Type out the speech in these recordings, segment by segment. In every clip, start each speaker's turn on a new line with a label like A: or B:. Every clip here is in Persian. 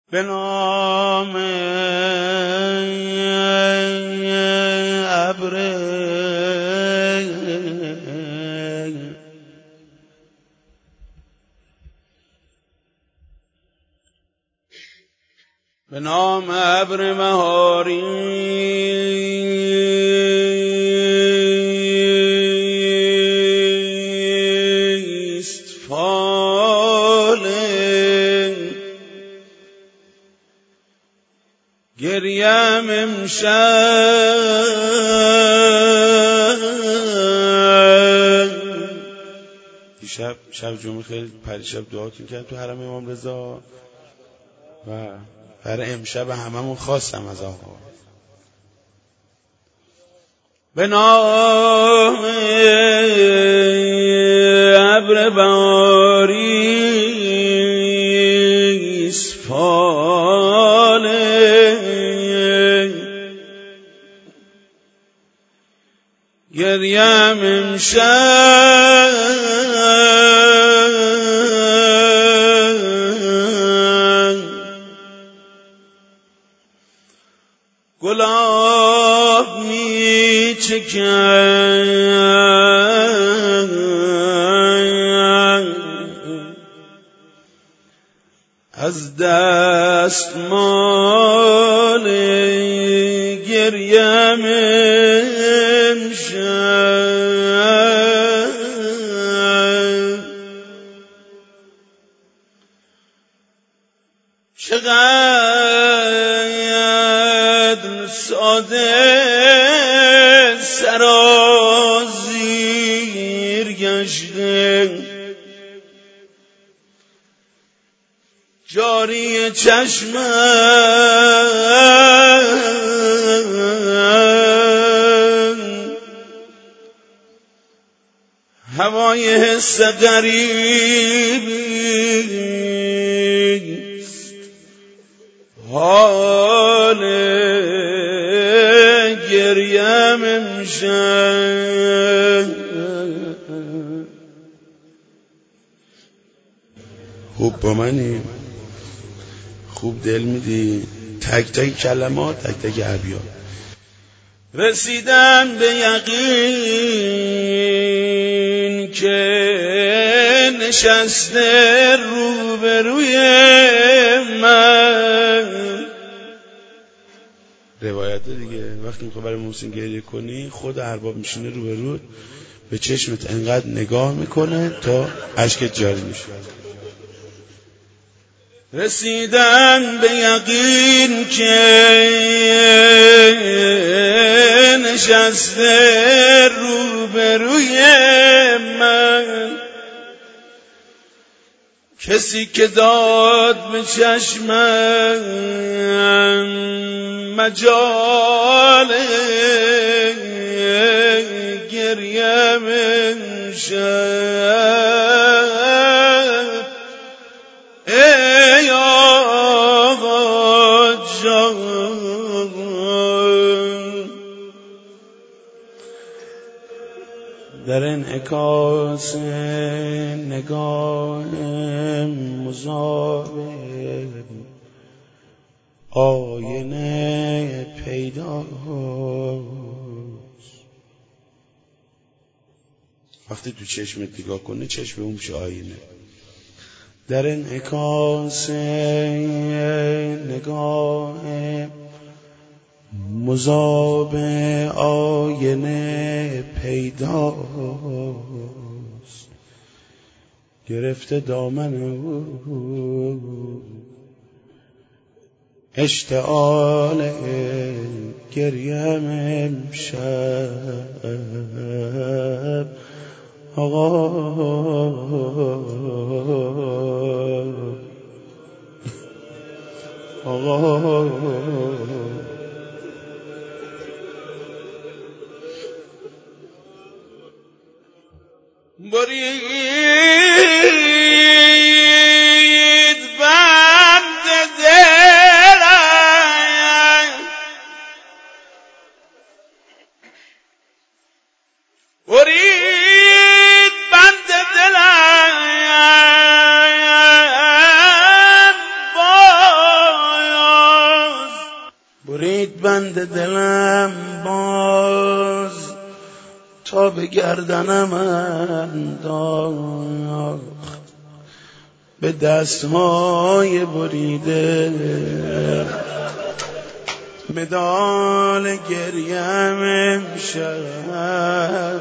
A: به نام ابر به نام ابر بهاری است فال گریم امشب. شب جمعه خیلی پریشب دعا کردم تو حرم امام رضا و برای امشب هممون خواستم از آقا. به نام ابر بهاری است فال گریم امشب. گلاب می چکد از دستمال گریم امشب. چقدر ساده سرازیر گشته جاری چشمم هوای حس غریبی حال گریم امشب. خوب با منی، خوب دل میدی، تک تک کلمات تک تک ابیات. رسیدم به یقین که نشسته روبروی من. روایت دیگه وقتی میخوای برای محسن گریه کنی خود ارباب میشینه روبروت به چشمت انقدر نگاه میکنه تا اشکت جاری میشه. رسیدم به یقین که نشسته روبروی من کسی که داد به چشمم مجال گریم امشب. ای آقا جان در انعکاس نگاه مذاب آینه پیداست. وقتی تو چشمت نگاه کنه چشم اون میشه آینه. در انعکاس نگاه مذاب آینه پیداست. گرفته دامن او اشتعال گریم امشب. آقا برید بند دلم برید بند دلم باز برید بند دلم باز تا به گردنم انداخت به دستهای بریده مدال گریم امشب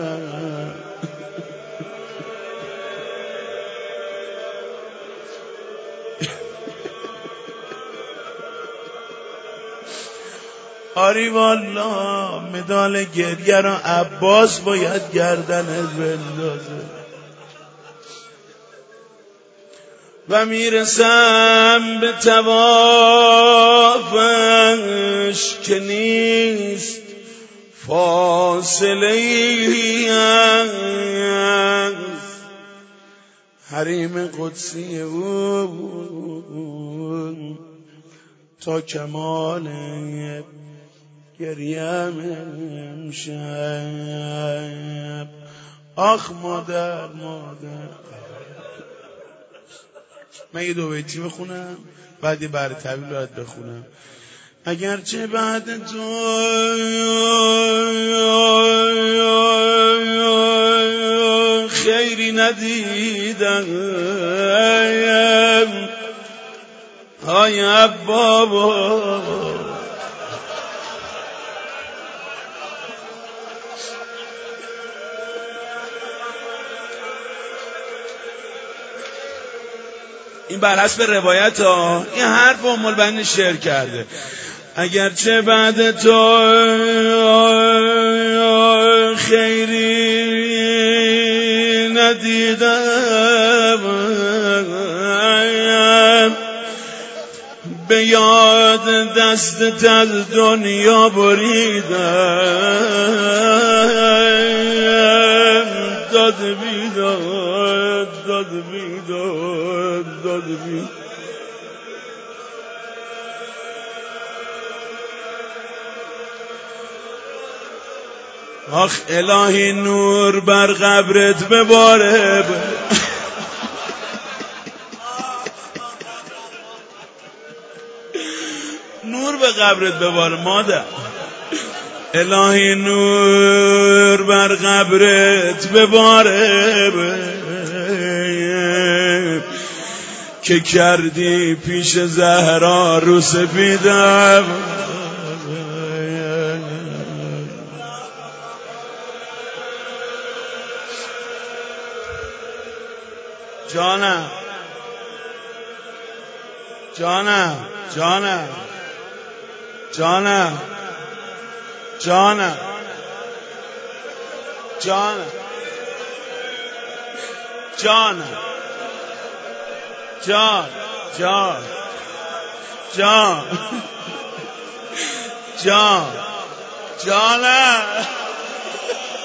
A: آری والا مدال گریه را عباس باید گردنت بندازه و میرسم به توافش که نیست فاصله ای از حریم قدسی او تا کمال گریم امشب. آخ مادر من یه دو بیتی بخونم بعد یه بر طویل باید بخونم. اگرچه بعد تو خیری ندیدم های بابا این بر حسب روایت ها، این حرف ام البنین شعر کرده. اگرچه بعد تو خیری ندیدم به یاد دستت از دنیا بریدم داد بیداد آخ الهی نور بر قبرت بباره نور به قبرت بباره مادر الهی نور بر قبرت بباره که کردی پیش زهرا رو سپیدم جانم جانم